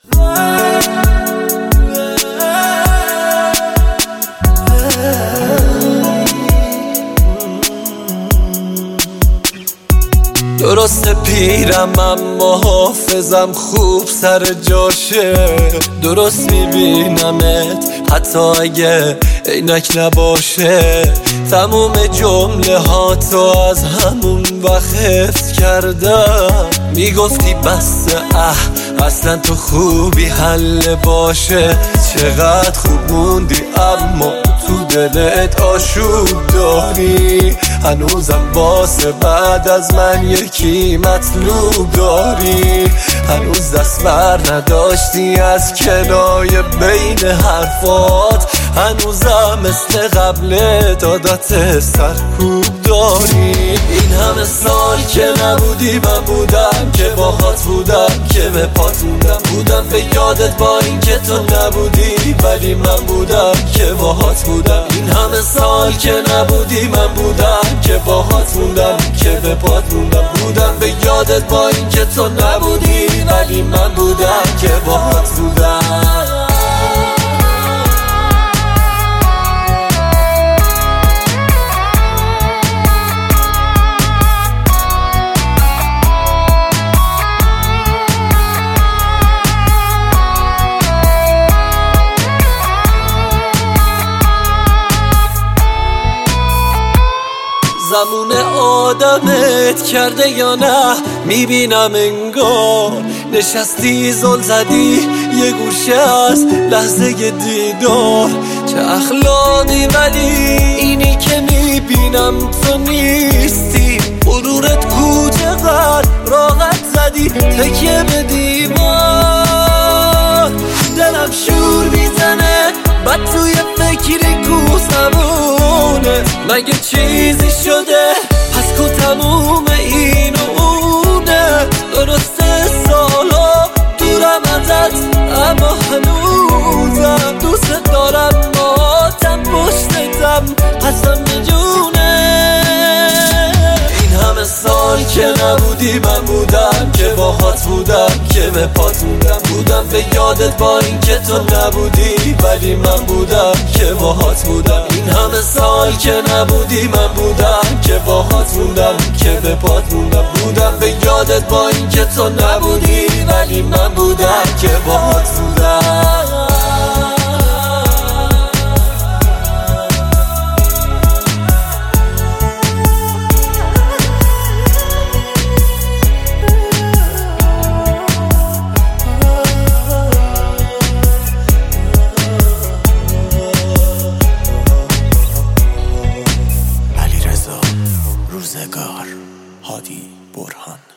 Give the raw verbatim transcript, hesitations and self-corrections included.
درسته پیرم اما حافظم خوب سر جاشه، درست میبینمت حتی اگه عینک نباشه. تموم جمله ها تو از همون وقت حفظ کردم، میگفتی بس اه اصلا تو خوبی حل باشه. چقدر خوب موندی اما تو دلت آشوب داری، هنوزم واسه بعد از من یکی مطلوب داری. هنوز دست بر نداشتی از کنای بین حرفات، هنوزم مثل قبل دادات سرکوب داری. این همه سال که نبودی من بودم که باهات بودم، که به پات موندم بودم به یادت با این که تو نبودی، ولی من بودم که باهات بودم. این همه سال که نبودی من بودم که باهات موندم، که به پات موندم بودم به یادت با این که تو نبودی، ولی من بودم که باهات بودم. زمون آدمت کرده یا نه میبینم انگار، نشستی زل زدی یه گوشه از لحظه دیدار. چه اخلاقی ولی اینی که میبینم تو نیستی، غرورت کو چقدر راحت زدی تکیه به دیوار. دلم شور میزنه بعد توی فکری کو زمونه، مگه چیزی شده پس کو تموم این و اونه. درسته سالا دورم ازت اما هنوزم دوست دارم، ماتم پشتتم قسم جونه. این همه سال که نبودی من بودم که باهات بودم، که به پات موندم بودم به یادت با این که تو نبودی، ولی من بودم که باهات بودم. این همه سال که نبودی من بودم که باهات موندم، که به پات موندم بودم به یادت با این که تو نبودی، ولی من بودم که باهات بودم. روزگار هادی برهان.